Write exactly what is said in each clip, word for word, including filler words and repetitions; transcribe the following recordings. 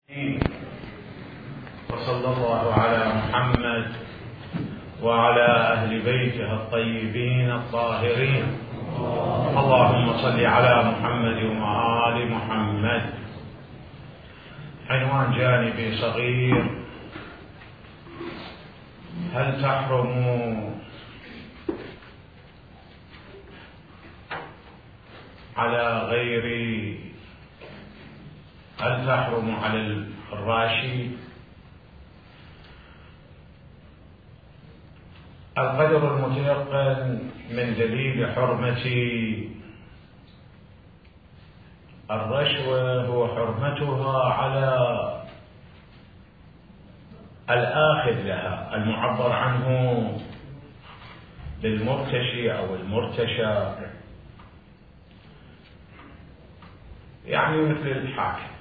وصلى الله على محمد وعلى أهل بيته الطيبين الطاهرين. اللهم صل على محمد وآل محمد. عنوان جانبي صغير: هل تحرم على غير هل تحرم على الراشي القدر المتيقن من دليل حرمة الرشوة هو حرمتها على الآخذ لها المعبر عنه بالمرتشي أو المرتشى، يعني مثل الحاكم.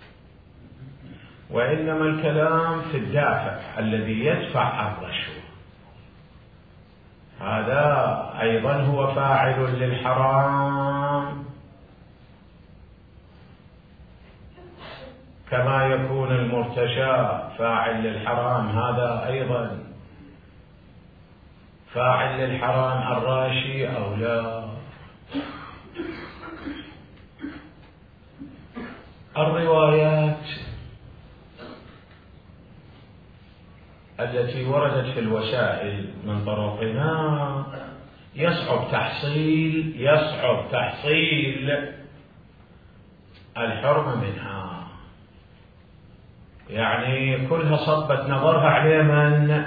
وإنما الكلام في الدافع الذي يدفع الرشوة، هذا أيضا هو فاعل للحرام كما يكون المرتشى فاعل للحرام، هذا أيضا فاعل للحرام الراشي أو لا. الروايات التي وردت في الوسائل من طرقنا يصعب تحصيل يصعب تحصيل الحرمة منها، يعني كلها صبت نظرها على من؟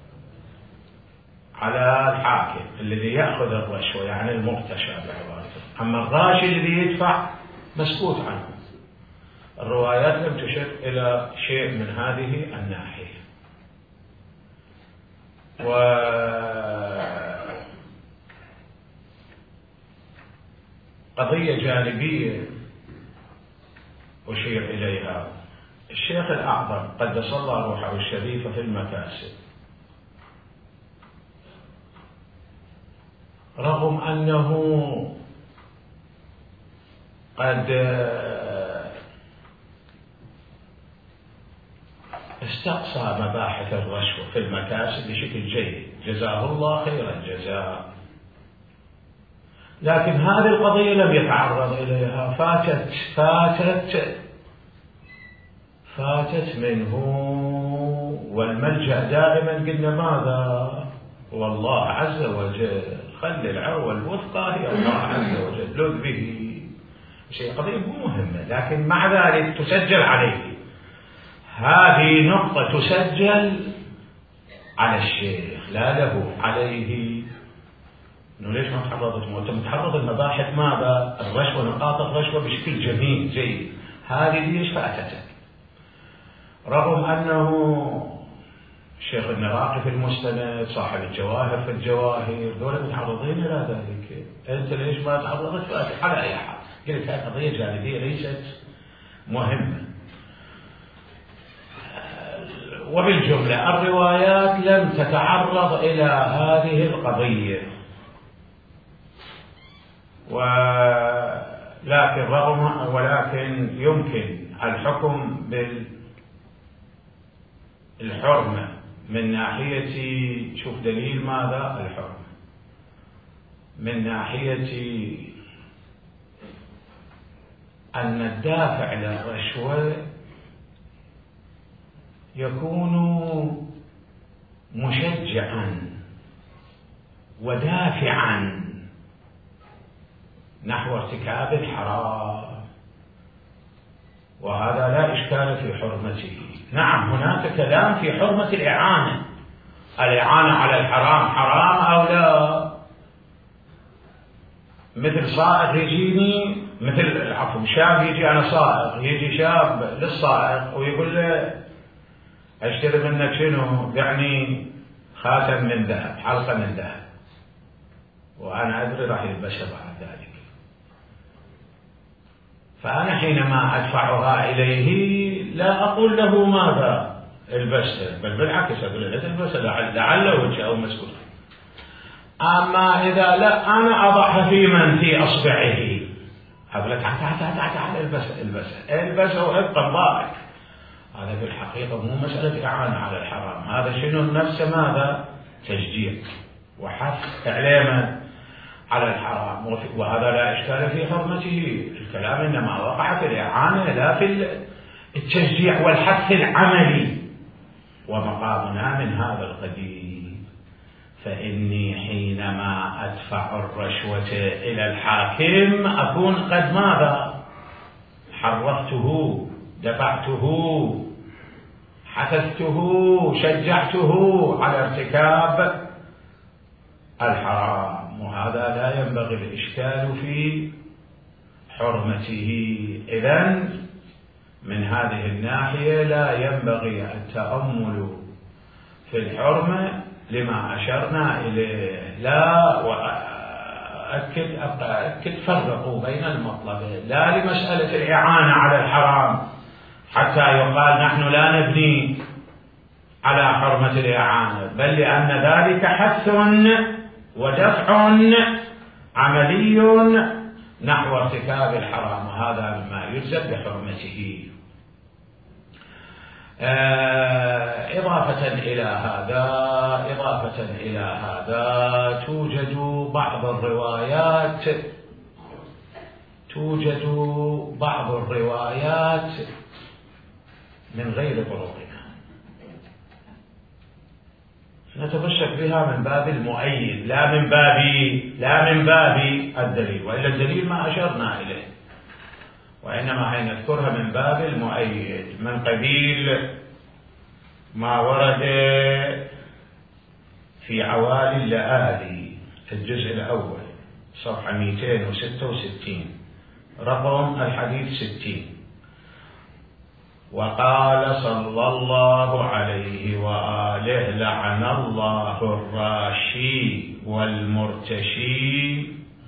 على الحاكم الذي يأخذ الرشوة، يعني المرتشى بعبارته. أما الراشي الذي يدفع مسكوت عنه. الروايات لم تشر إلى شيء من هذه الناحية. وقضية جانبية أشير إليها: الشيخ الأعظم قدس الله روحه الشريفة في المكاسب، رغم أنه قد استقصى مباحث الرشوة في المكاسب بشكل جيد، جزاه الله خير الجزاء، لكن هذه القضية لم يتعرض إليها، فاتت فاتت فاتت منه. والملجأ دائما قلنا ماذا؟ والله عز وجل. خلي العروة الوثقى هي الله عز وجل، لذ به شيء. قضية مو مهمة، لكن مع ذلك تسجل عليه. هذه نقطة تسجل على الشيخ لا له، عليه. انه ليش ما تعرضت؟ انت متعرض المباحث ماذا؟ الرشوة، نقاط الرشوة بشكل جميل جيد. هذه ليش فاتتك؟ رغم انه الشيخ النراقي في المستند، صاحب الجواهر في الجواهر، دول متعرضين الى ذلك. انت ليش ما تعرضت؟ فاتت على اي حال. قلت هذه قضية جانبية ليست مهمة. وبالجملة الروايات لم تتعرض إلى هذه القضية، ولكن رغم ولكن يمكن الحكم بالحرمة من ناحية، شوف دليل ماذا؟ الحرمة من ناحية أن الدافع للرشوة يكون مشجعا ودافعا نحو ارتكاب الحرام، وهذا لا إشكال في حرمته. نعم هناك كلام في حرمة الإعانة، الإعانة على الحرام حرام أو لا؟ مثل صائغ يجيني، مثل عفوا شاب يجي أنا صائغ، يجي شاب للصائغ ويقول له اشتري منك شنو؟ يعني خاتم من ذهب، حلقة من ذهب، وأنا أدري راح يلبسها بعد ذلك. فأنا حينما أدفعها إليه لا أقول له ماذا؟ البسها، بل بالعكس أقول له البسها لعل وجهه أو مسكوت. أما إذا لا، أنا أضعها في من؟ في أصبعه، أقول لك تعال تعال تعال تعال البسها البسها البسها وابقى مبارك. هذا في الحقيقة مو مسألة إعانة على الحرام، هذا شنو نفسه ماذا؟ تشجيع وحث إعلامه على الحرام، وهذا لا إشكال في حرمته. الكلام إنما وقع في الإعانة لا في التشجيع والحث العملي، ومقامنا من هذا القبيل. فإني حينما أدفع الرشوة إلى الحاكم أكون قد ماذا؟ حرفته، دفعته، حثثته، شجعته على ارتكاب الحرام، وهذا لا ينبغي الإشكال في حرمته. إذن من هذه الناحية لا ينبغي التأمل في الحرمة لما أشرنا إليه. لا، وأكد أبقى أكد فرقوا بين المطلبين، لا لمسألة الإعانة على الحرام حتى يقال نحن لا نبني على حرمة الإعانة، بل لأن ذلك حث ودفع عملي نحو ارتكاب الحرام، وهذا مما يلزم بحرمته. إضافة إلى هذا إضافة إلى هذا توجد بعض الروايات توجد بعض الروايات من غير طرقها نتمسك بها من باب المؤيد، لا من باب لا من باب الدليل، وإلا الدليل ما أشرنا إليه، وإنما حين نذكرها من باب المؤيد، من قبيل ما ورد في عوالي اللآلي الجزء الأول صفحة مئتين وستة وستين رقم الحديث ستين. وقال صلى الله عليه وآله: لعن الله الراشي والمرتشي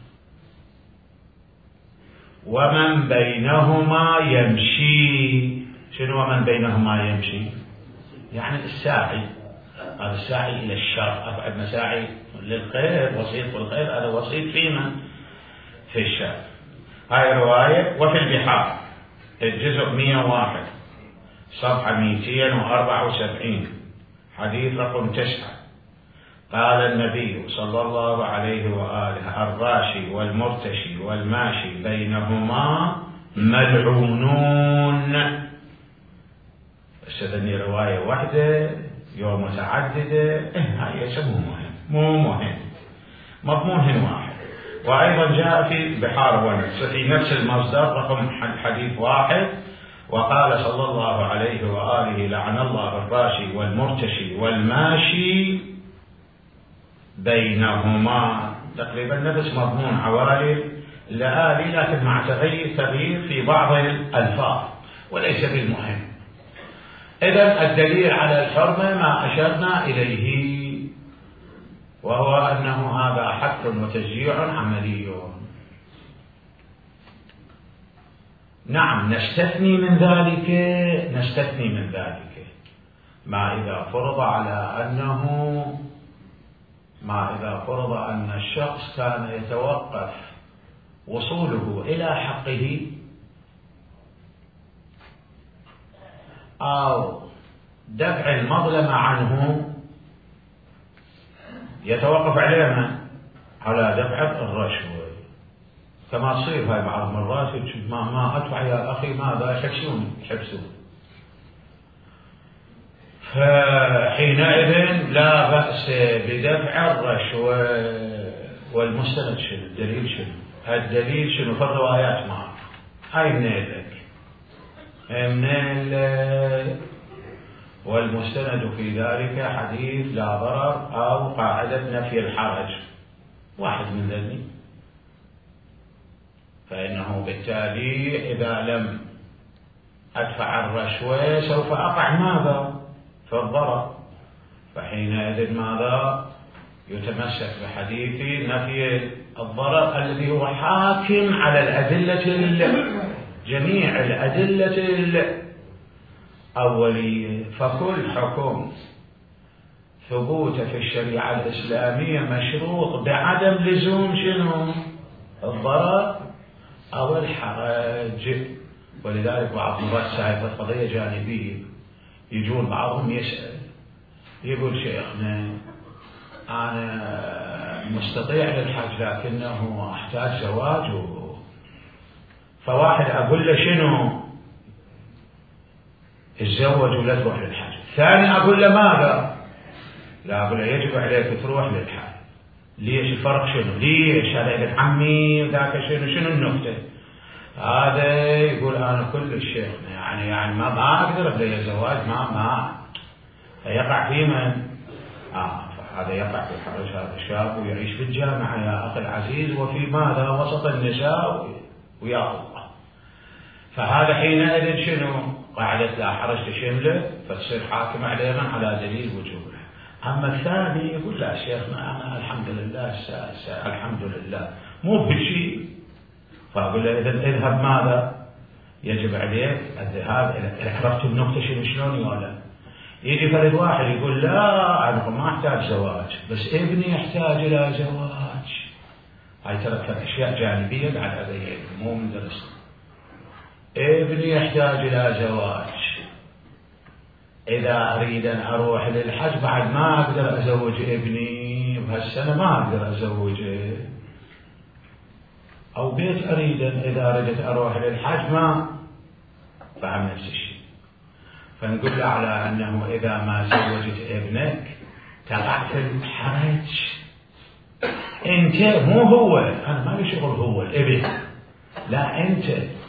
ومن بينهما يمشي. شنو ومن بينهما يمشي؟ يعني الساعي، هذا الساعي إلى الشر، أبعد مساعي للخير، وسيط بالخير، هذا وسيط في من؟ في الشر. هاي رواية. وفي البحار الجزء مئة وواحد صفحة مئتين وأربعة وسبعين حديث رقم تسعة: قال النبي صلى الله عليه وآله: الراشي والمرتشي والماشي بينهما ملعونون. استدني رواية واحدة يوم متعددة، هاي مو مهم مو مهم مضمونهن واحد. وأيضا جاء في بحار ونس في نفس المصدر رقم حديث واحد: وقال صلى الله عليه وآله: لعن الله الراشي والمرتشي والماشي بينهما. تقريبا نفس مضمون عوالي اللآلي، لكن مع تغيير تغيير في بعض الألفاظ وليس بالمهم. إذن الدليل على الحرمة ما أشرنا إليه، وهو أنه هذا حث وتشجيع عملي. نعم، نستثني من ذلك نستثني من ذلك ما إذا فرض على أنه ما إذا فرض أن الشخص كان يتوقف وصوله إلى حقه أو دفع المظلمة عنه، يتوقف علينا على دفع الرشوة، كما تصير هاي بعض المرات ما ما أدفع يا أخي ماذا يحبسوني يحبسوني. فحينئذ لا بأس بدفع الرشوة. والمستند شنو؟ الدليل شنو؟ الدليل شنو؟ في الروايات معك. هاي منين لك؟ منين؟ والمستند في ذلك حديث لا ضرر أو قاعدة نفي الحرج، واحد من ذني. فإنه بالتالي إذا لم أدفع الرشوة سوف أقع ماذا؟ في الضرر. فحينئذ ماذا؟ يتمسك بحديث نفي الضرر الذي هو حاكم على الأدلة جميع الأدلة الأولية. فكل حكم ثبوت في الشريعة الإسلامية مشروط بعدم لزوم شنو؟ الضرر أو الحرج. ولذلك بعض مرات ساعة قضية جانبية يجون بعضهم يسأل يقول شيخنا أنا مستطيع للحج لكنه أحتاج زواج و... فواحد أقول له شنو تزوج ولا تروح للحج، ثاني أقول له ماذا؟ لا أقول له يجب عليك تروح للحج. ليش الفرق شنو؟ ليش هذا يقول عمي وذاك شنو شنو النكتة؟ هذا يقول أنا كل شيخنا يعني يعني ما ما أقدر أبدأ زواج ما ما فيقع في من؟ آه هذا يقع في حرج هذا الشاب ويعيش في الجامعة يا أخي العزيز وفي ماذا؟ وسط النساء ويا الله. فهذا حينئذ شنو؟ قاعدة لا حرج تشمله فتصير حاكم عليه من على دليل وجوبه. أما الثاني يقول لا شيخنا أنا الحمد لله سا سا الحمد لله مو بشيء. فأقول له إذا اذهب ماذا؟ يجب عليك الذهاب إلى عرفت النقطة شنو شلون ولا؟ يجي فرد واحد يقول لا أنا ما أحتاج زواج بس ابني يحتاج إلى زواج. هاي ترى كانت أشياء جانبية قاعد أبين مو من درس. ابني يحتاج إلى زواج، إذا أريد أن أروح للحج بعد ما أقدر أزوج ابني بهالسنة ما أقدر أزوجه، أو بيت أريد إذا أردت أروح للحج ما فهم نفس الشيء. فنقول له على أنه إذا ما زوجت ابنك تقع في الحرج أنت مو هو. أنا ما لي شغل هو الابن لا أنت.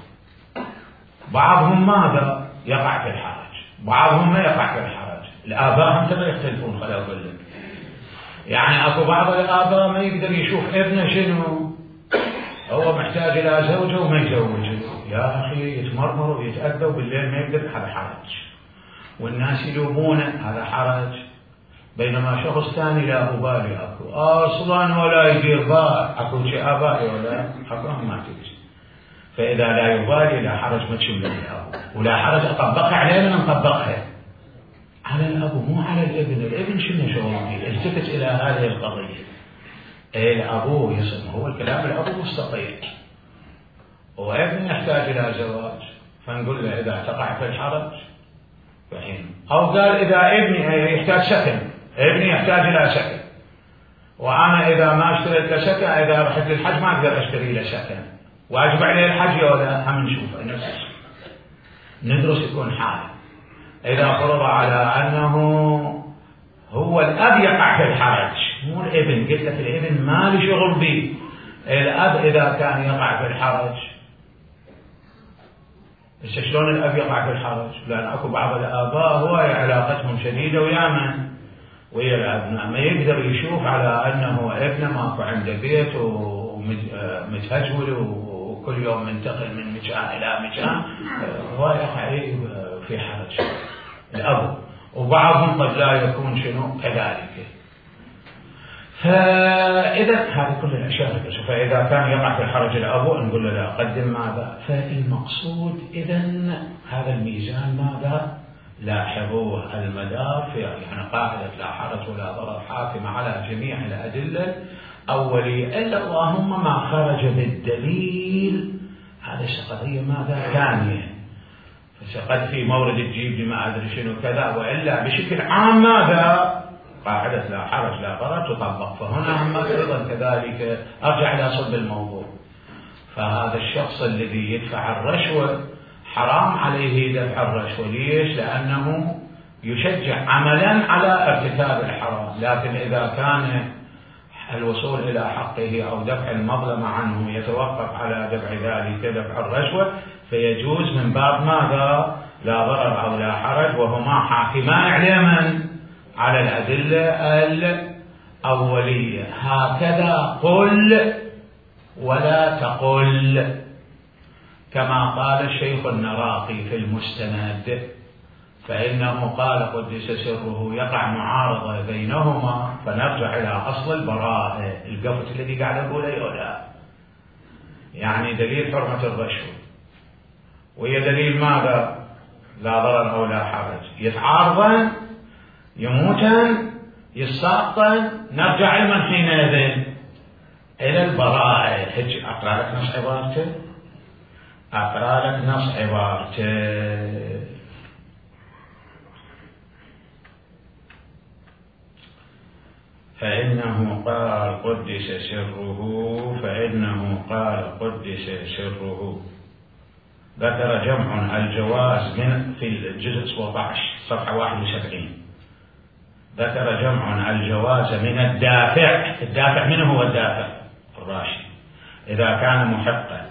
بعضهم ماذا يقع في الحرج بعضهم ما يقع في الحرج. الآباء هم ترى يختلفون. خليني أقول لك يعني أكو بعض الآباء ما يقدر يشوف ابنه شنو هو محتاج إلى زوجه وما يزوجه. يا أخي يتمرمر ويتأذى وبالليل ما يقدر. هذا حرج والناس يلومونه هذا حرج. بينما شخص ثاني لا أبالي أكو أصلا ولا يدير بال أكو شيء آبائي ولا حقهم ما تجي. فإذا لا يبالي لا حرج ما تشمل الأب ولا حرج أطبقها علينا نطبقها على الأب مو على الابن. الابن شنو شغله؟ التفت إلى هذه القضية. الأبو يصم هو الكلام الأبو مستطيع وابن يحتاج إلى زواج فنقول له إذا تقع في الحرج فحين. أو قال إذا ابني يحتاج سكن ابني يحتاج إلى سكن وأنا إذا ما اشتريت له سكن إذا رحت للحج ما أقدر أشتري له سكن واجب عليه الحج ولا هم نشوفه نفس الشيء. ندرس يكون حال. إذا فرض على أنه هو الأب يقع في الحرج مو الابن. قلت لك الابن ما له شغل به. الأب إذا كان يقع في الحرج بس شلون الأب يقع في الحرج؟ لأن أكو بعض الآباء هو علاقتهم شديدة ويا من؟ ويا الأبناء ما يقدر يشوف على أنه ابنه ماكو عنده بيت ومتهجول وكل يوم منتقل من مكان إلى مكان هو يقع في حرج الأب. وبعضهم قد لا يكون شنو كذلك. فإذا هذه كل الأشياء. فإذا كان يقع في الحرج الأب نقول له لا قدم ماذا؟ فالمقصود إذا هذا الميزان ماذا؟ لاحظوه المدار في يعني قاعدة لا حرج ولا ضرر حاكم على جميع الأدلة أولي إلا اللهم ما خرج بالدليل هذا قضية ماذا؟ ثانية. فقد في مورد تجيب ما أدري شنو كذا وإلا بشكل عام ماذا؟ قاعدة لا حرج لا ضرر تطبق. فهنا هم أيضا كذلك أرجع إلى صلب الموضوع. فهذا الشخص الذي يدفع الرشوة حرام عليه دفع الرشوة. ليش؟ لأنه يشجع عملا على ارتكاب الحرام. لكن إذا كان الوصول إلى حقه أو دفع المظلمة عنه يتوقف على دفع ذلك دفع الرشوة فيجوز من باب ماذا؟ لا ضرر أو لا حرج وهما حاكمان على من؟ على الأدلة الأولية. هكذا قل ولا تقل كما قال الشيخ النراقي في المستند. فإنه قال قدس سره يقع معارضة بينهما فنرجع إلى أصل البراءة. القفة الذي قاعد أقوله يولا يعني دليل حرمة الرشوة وهي دليل ماذا؟ لا ضرر أو لا حرج. يتعارضا يموتا يساقطا نرجع لمن حينئذ إلى البراءة. هج أقرأ لك نص عبارته. أقرأ لك نص عبارته. فإنه قال قدس سره فإنه قال قدس سره. ذكر جمع الجواز من في الجزء سبعة عشر صفحة واحد وسبعين. ذكر جمع الجواز من الدافع. الدافع من هو الدافع؟ الراشي إذا كان محقا.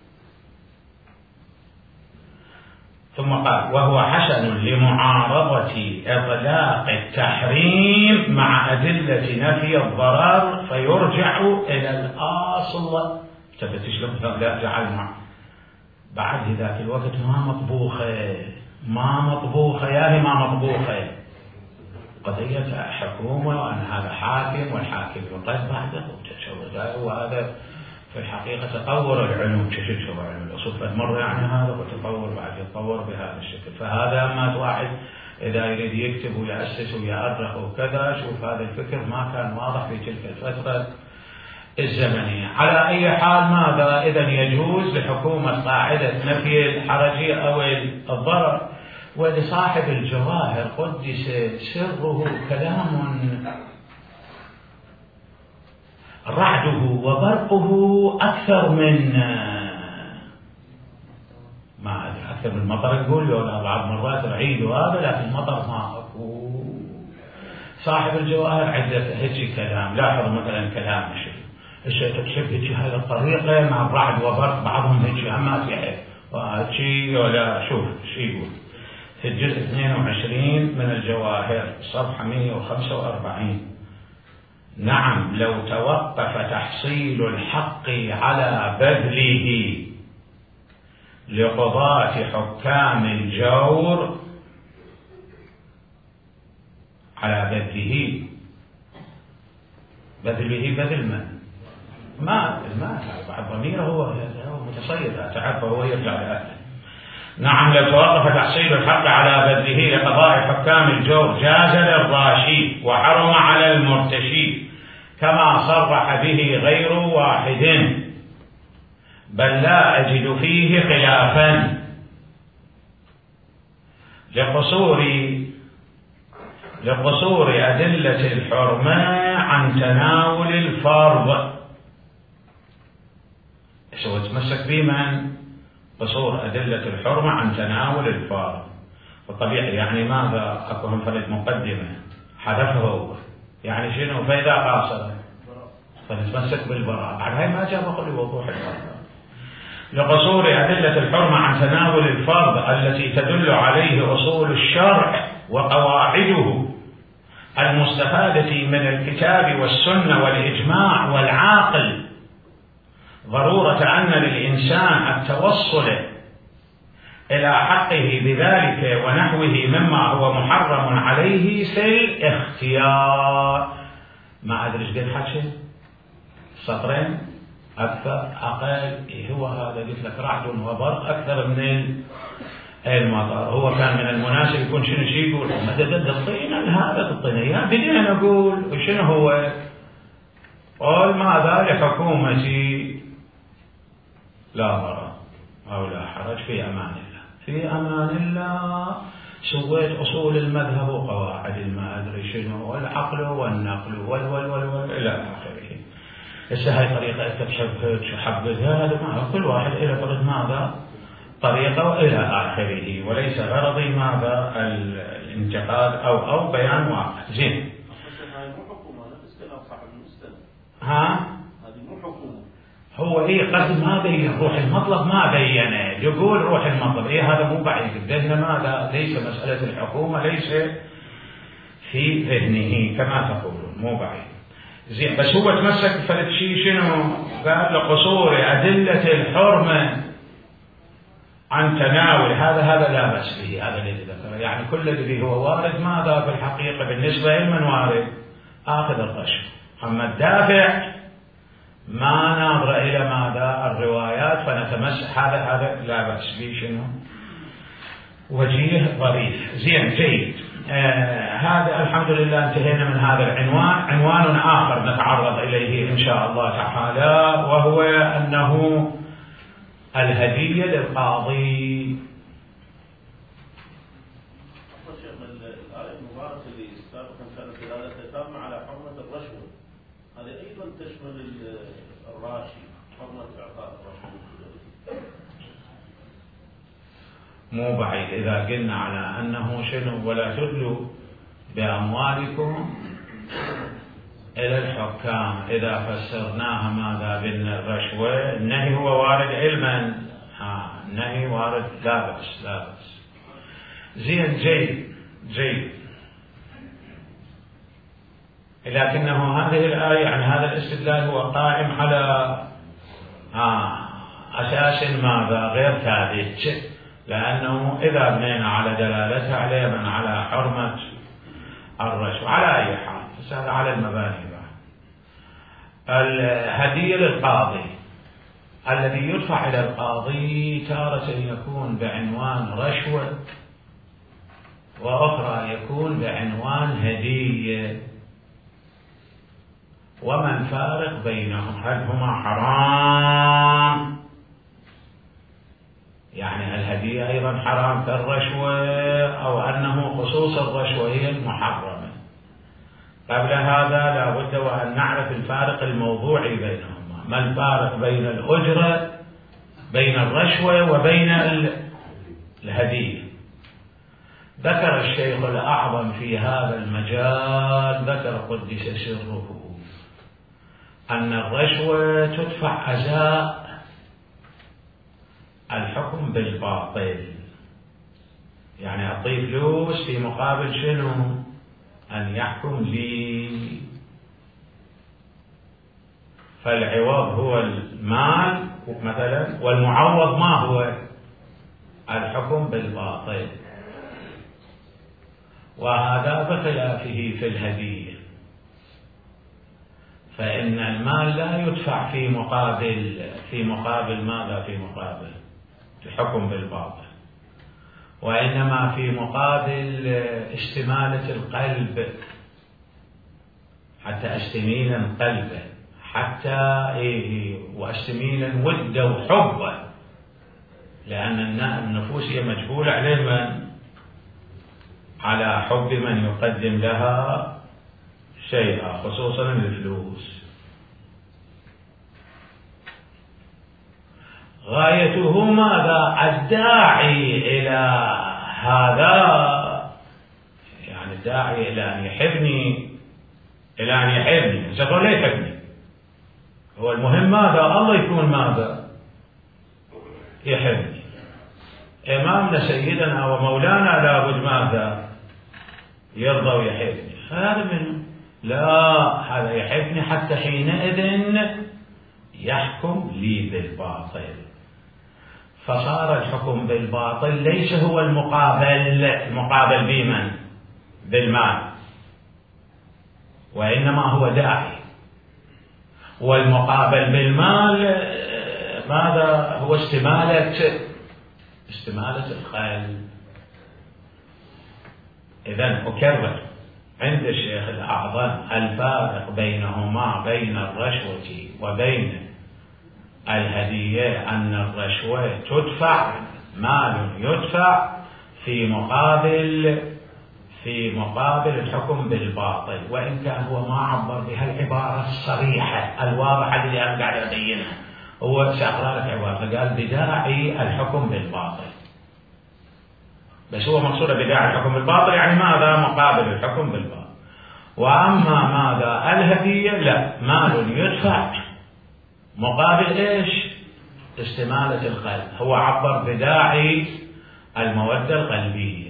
ثم قال وهو حسن لمعارضة إطلاق التحريم مع أدلة نفي الضرر فيرجع إلى الأصل. تفتشلون يرجع المع بعد ذاك الوقت ما مطبوخة ما مطبوخة يا هي ما مطبوخة قضية حكومة وأن هذا حاكم والحاكم يقد بعده وهذا في الحقيقة تطور العلوم تشوف علم الأصول مرة يعني هذا وتطور بعد يتطور بهذا الشكل. فهذا ما واحد إذا يريد يكتب ويأسس ويأرخ وكذا شوف هذا الفكر ما كان واضح في تلك الفترة الزمنية. على أي حال ماذا إذا يجوز لحكومة قاعدة نفي الحرج أو الضرر. ولصاحب الجواهر قدس سره كلام رعده وبرقه أكثر من ما أدري أكثر من المطر يقول ولا بعض مرات العيد وهذا لكن المطر ما أكو. صاحب الجواهر عدة هيك كلام. لاحظ مثلا كلام الشيء تكشف هيك هذه الطريقة مع الرعد وبرق بعضهم هيك همات يحب وهيك ولا شوف شو يقول في الجزء اثنين وعشرين من الجواهر صفحة مئة وخمسة وأربعين. نعم لو توقف تحصيل الحق على بذله لقضاة حكام الجور على بذله بذله بذل من مال المال بعد ضميره هو متصيد تعرفه هو يرجع لأهله. نعم لو توقف تحصيل الحق على بذله لقضاء حكام الجور جاز للراشي وحرم على المرتشي كما صرح به غير واحد بل لا أجد فيه خلافا لقصور لقصور أدلة الحرمة عن تناول الفرض. سوى تمسك بمن قصور أدلة الحرمة عن تناول الفرض. والطبيعي يعني ماذا أكو هم فرد مقدمة حذفه هو يعني شنو فإذا قاصر فنتمسك بالبراءة. بعد هاي ما جاب أقول وضوح الفرض. لقصور أدلة الحرمة عن تناول الفرض التي تدل عليه أصول الشرع وقواعده المستفادة من الكتاب والسنة والإجماع والعاقل ضرورة أن للإنسان التوصل إلى حقه بذلك ونحوه مما هو محرم عليه في الاختيار. ما أدري ايش قد حكي سطرين أكثر أقل هو هذا قلت لك رعد وبرق أكثر من المطر. هو كان من المناسب يكون شنو شيء يقول مدد الطينة هذا الطينة يا بدينا نقول شنو هو قال ماذا لحكومتي لا ضرر أو لا حرج في أمان الله في أمان الله. سويت أصول المذهب وقواعد ما أدري شنو والعقل والنقل وال وال وال وال إلى آخره. هسه هاي طريقة تتشبك شحبك هذا ما كل واحد إلى طريق ماذا طريقة وإلى آخره وليس غرضي ماذا الانتقاد أو أو بيان واقع. زين ها هو إيه قصد ما بين روح المطلب ما بينه يقول روح المطلب إيه هذا مو بعيد ذهن ماذا ليس مسألة الحكومة ليس في ذهنه كما تقولون مو بعيد. زين بس هو تمسك بفلت شيء شنو قال لقصور أدلة الحرمة عن تناول هذا هذا لا بأس به. هذا الذي ذكره يعني كل الذي هو وارد ماذا في الحقيقة بالنسبة لمن وارد آخذ القشر. أما الدافع ما ناظر إلى ماذا الروايات فنتمسك هذا هذا لا بأس به شنو وجيه ظريف. زين جيد. آه هذا الحمد لله انتهينا من هذا العنوان. عنوان آخر نتعرض إليه إن شاء الله تعالى وهو أنه الهدية للقاضي. الآية المباركة اللي سابقا كانت دلالتها تامة على حرمة الرشوة، هذه أيضا تشمل الراشي، حرمة إعطاء الرشوة. مو بعيد إذا قلنا على أنه شنو ولا تدلوا بأموالكم إلى الحكام، إذا فسرناها ماذا بأن الرشوة النهي هو وارد علما، ها النهي وارد لا بأس لا بأس. زين جيد جيد، لكنه هذه الآية يعني هذا الاستدلال هو قائم على آه أساس ماذا غير ثابت، لأنه إذا بنينا على دلالتها عليها على حرمة الرشوة على أي حال، هذا على المباني بعد. الهدية للقاضي، الذي يدفع إلى القاضي تارة يكون بعنوان رشوة وأخرى يكون بعنوان هدية، وما الفارق بينهم؟ هل هما حرام؟ يعني الهدية أيضا حرام كالرشوة، أو أنه خصوص الرشوة هي المحرمة؟ قبل هذا لا بد وأن نعرف الفارق الموضوعي بينهما. ما الفارق بين الأجرة بين الرشوة وبين الهدية؟ ذكر الشيخ الأعظم في هذا المجال، ذكر قدس سره، أن الرشوة تدفع أزاء الحكم بالباطل، يعني أعطيه فلوس في مقابل شنو؟ أن يحكم لي، فالعوض هو المال مثلا، والمعوض ما هو؟ الحكم بالباطل. وهذا بخلافه في الهدية، فإن المال لا يدفع في مقابل في مقابل ماذا؟ في مقابل الحكم بالباطل، وإنما في مقابل استمالة القلب، حتى أستميلا قلبه، حتى إيه وأستميلا وده وحبه، لأن النفوس هي مجبولة عليه من؟ على حب من يقدم لها شيئا، خصوصا الفلوس. غايته ماذا؟ الداعي إلى هذا، يعني الداعي إلى أن يحبني، إلى أن يحبني، سأقول لا يحبني، هو المهم ماذا؟ الله يكون ماذا؟ يحبني. إمامنا سيدنا ومولانا لابد ماذا؟ يرضى ويحبني. هذا منه؟ لا، هذا يحبني حتى حينئذ يحكم لي بالباطل، فصار الحكم بالباطل ليس هو المقابل، المقابل بمن؟ بالمال، وإنما هو داعي، والمقابل بالمال ماذا؟ هو استمالة استمالة القلب. إذن أكرر عند الشيخ الأعظم الفارق بينهما بين الرشوة وبين الهدية أن الرشوة تدفع، مال يدفع في مقابل في مقابل الحكم بالباطل، وإن كان هو ما عبر بها العبارة الصريحة الواضحة اللي أنا قاعد أبينها، هو سأقرأ لك عبارة قال بداعي الحكم بالباطل، بس هو مقصود بداعي الحكم بالباطل يعني ماذا؟ مقابل الحكم بالباطل. وأما ماذا؟ الهدية لا، مال يدفع مقابل إيش؟ استمالة القلب، هو عبر بداعي المودة القلبية.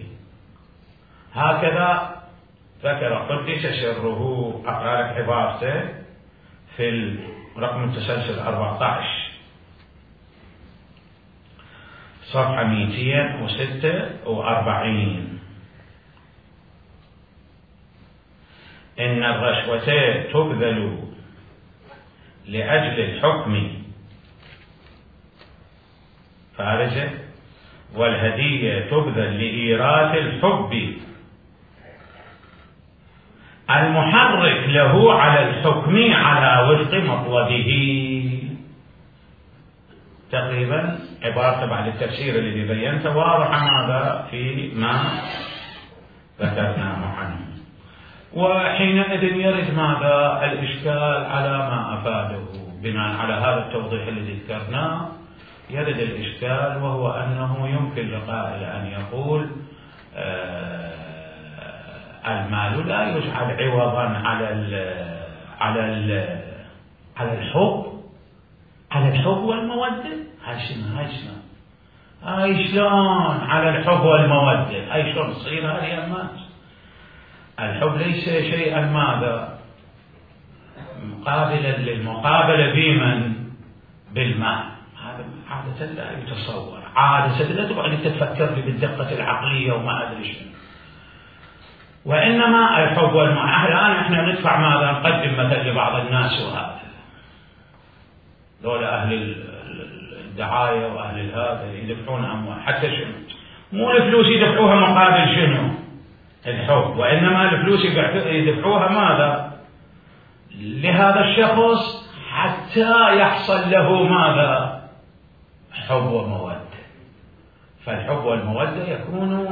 هكذا ذكر قدس سره. أقرأ لك عبارته في الرقم التسلسل أربعة عشر صفحة مئتين وستة وأربعين. إن الرشوة تبذل لأجل الحكم فارجة، والهدية تبذل لإيراث الحب المحرك له على الحكم على وفق مطلبه. تقريبا عبارة بعد التفسير الذي بينته واضحة ماذا في ما ذكرناه عنه. وحينئذ يرد ماذا الإشكال على ما أفاده بناء على هذا التوضيح الذي ذكرناه، يرد الإشكال وهو أنه يمكن لقائل أن يقول آه المال لا يجعل عوضا على ال على ال على الحب على الحب والمودة. هاي شنو هاي شنو هاي شلون على الحب والمودة؟ هاي شلون تصير هذه الناس؟ الحب ليس شيئا ماذا مقابلا للمقابلة بمن؟ بالمال. هذا عادة لا يتصور، عادة لا تقعد تفكر لي بالدقة العقلية وما أدري شنو. وإنما الحب والمال. الآن إحنا ندفع ماذا؟ نقدم مثل لبعض الناس وهذا دول أهل الدعاية وأهل هذا يدفعون أموال حتى شنو؟ مو الفلوس يدفعوها مقابل شنو؟ الحب، وإنما الفلوس يدفعوها ماذا؟ لهذا الشخص حتى يحصل له ماذا؟ حب ومودة. فالحب والمودة يكون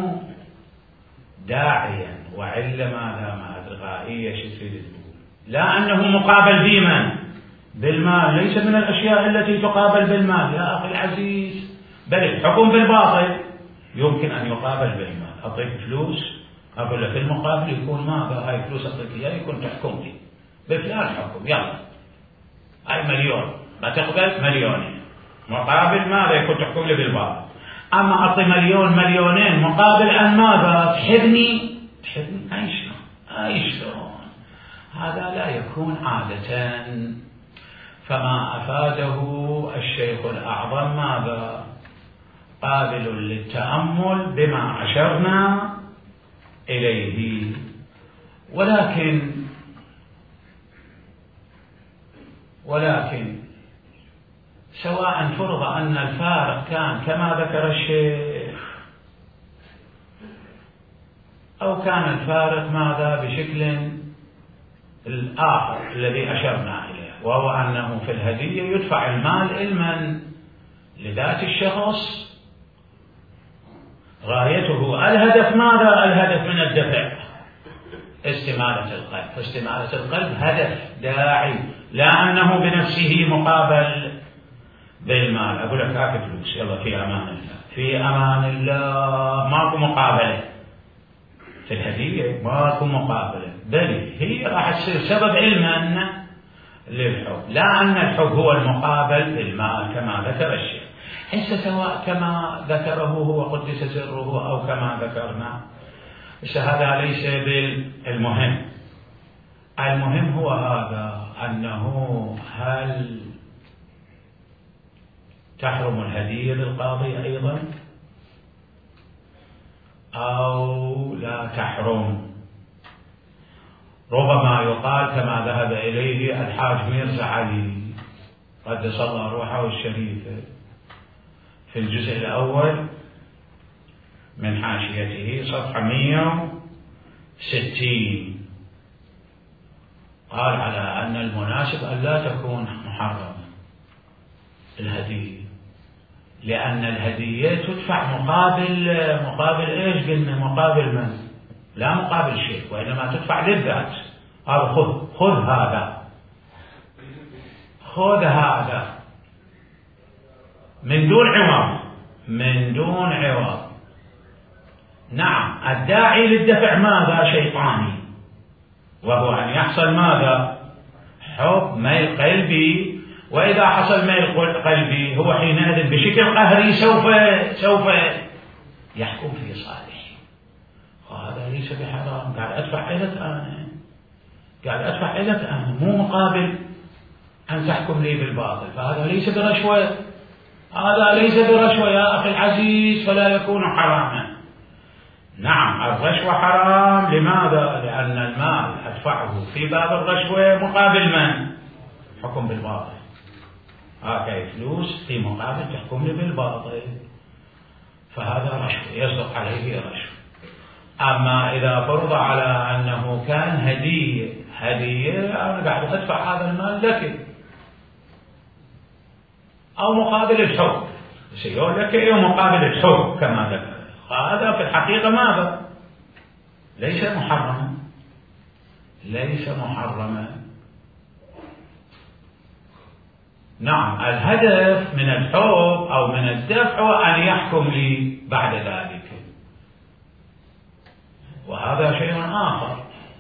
داعيا وعلة ماذا ما أدغائية شو تريد تقول؟ لا أنه مقابل بمن؟ بالمال. ليس من الأشياء التي تقابل بالمال يا أخي العزيز، بل الحكم بالباطل يمكن أن يقابل بالمال. أعطيك فلوس أقول لك في المقابل يكون ماذا؟ هاي فلوس أعطيك إياها يكون تحكم لي بفلان حكم، يلا هاي مليون ما تقبل مليونين مقابل ماذا؟ يكون تحكم لي بالباطل. أما أعطي مليون مليونين مقابل أن ماذا؟ تحبني تحبني أي شلون أي شلون؟ هذا لا يكون عادة. فما أفاده الشيخ الأعظم ماذا؟ قابل للتأمل بما أشرنا إليه. ولكن ولكن سواء فرض أن الفارق كان كما ذكر الشيخ أو كان الفارق ماذا بشكل الآخر الذي أشرنا إليه، وهو أنه في الهدية يدفع المال علما لذات الشخص، غايته الهدف ماذا؟ الهدف من الدفع استمالة القلب، فاستمالة القلب هدف داعي، لا أنه بنفسه مقابل بالمال. أقول لك هاك فلوس يلا في أمان الله، في أمان الله ماكو مقابلة في الهدية، ماكو مقابلة، بل هي راح تصير سبب علما للحب، لا أن الحب هو المقابل بالمال كما ذكر الشيخ. حتى سواء كما ذكره هو قدس سره أو كما ذكرنا، هذا ليس بالمهم. المهم هو هذا أنه هل تحرم الهدية للقاضي أيضا أو لا تحرم؟ ربما يقال كما ذهب إليه الحاج ميرزا علي قدس الله روحه الشريفة في الجزء الأول من حاشيته صفحة مئة وستين، قال على أن المناسب أن لا تكون محرمة الهدية، لأن الهدية تدفع مقابل مقابل إيش قلنا؟ مقابل من؟ لا مقابل شيء، وإنما تدفع للذات. قال خذ خذ هذا خذ هذا من دون عوض من دون عوض. نعم الداعي للدفع ماذا؟ شيطاني، وهو أن يحصل ماذا؟ حب ميل قلبي، وإذا حصل ميل قلبي هو حينئذ بشكل قهري سوف سوف يحكم في صالحي، وهذا ليس بحرام. قاعد أدفع لك أنا قاعد أدفع لك أنا مو مقابل أن تحكم لي بالباطل، فهذا ليس برشوة، هذا ليس برشوة يا أخي العزيز، فلا يكون حراما. نعم الرشوة حرام، لماذا؟ لأن المال أدفعه في باب الرشوة مقابل من؟ حكم بالباطل. هاكي فلوس في مقابل تحكم لي بالباطل، فهذا رشوة يصدق عليه رشوة. أما إذا فرض على أنه كان هدية هدية أنا قاعد أدفع هذا المال لك، أو مقابل الحب، يقول لك إيه مقابل الحب كما ذكر، هذا في الحقيقة ماذا؟ ليس محرما، ليس محرما. نعم، الهدف من الحب أو من الدفع هو أن يحكم لي بعد ذلك، وهذا شيء آخر.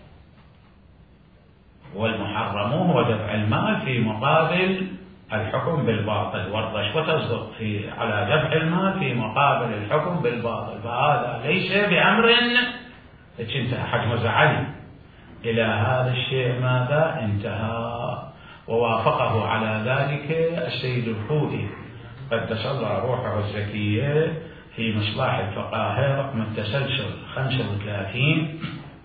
والمحرم هو دفع المال في مقابل الحكم بالباطل، والرشوة تصدق في على دفع المال في مقابل الحكم بالباطل، فهذا ليس بأمر انتهى. حجم علي إلى هذا الشيء ماذا انتهى، ووافقه على ذلك السيد الخوئي قدس الله روحه الزكية في مصباح الفقاهة رقم التسلسل خمسة وثلاثين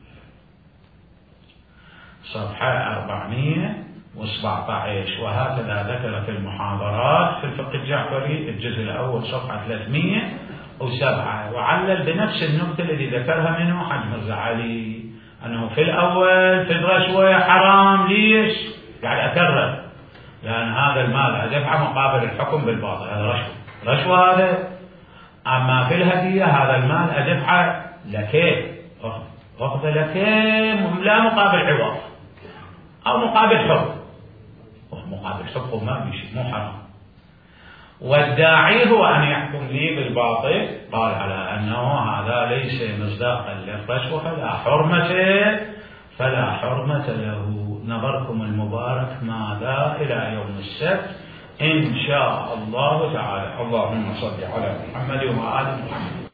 صفحة أربعمائة وسبعة عشر، وهكذا ذكر في المحاضرات في الفقه الجعفري الجزء الأول صفحة ثلاثمائة وسبعة، وعلل بنفس النقطة التي ذكرها منه حجم الزعلي أنه في الأول في الرشوة حرام. ليش؟ قاعد أكرر، لأن هذا المال أدفع مقابل الحكم بالباطل، هذا رشوة، رشوة هذا. أما في الهدية هذا المال أدفع لك، أخذ لك لا مقابل عوض أو مقابل حب، مقابل حب ما بشيء مو حرام. والداعي هو أن يحكم لي بالباطل، قال على أنه هذا ليس مصداقا للرشوة فلا حرمة فلا حرمة له. نظركم المبارك ماذا إلى يوم السبت إن شاء الله تعالى. اللهم صل على محمد وآل محمد.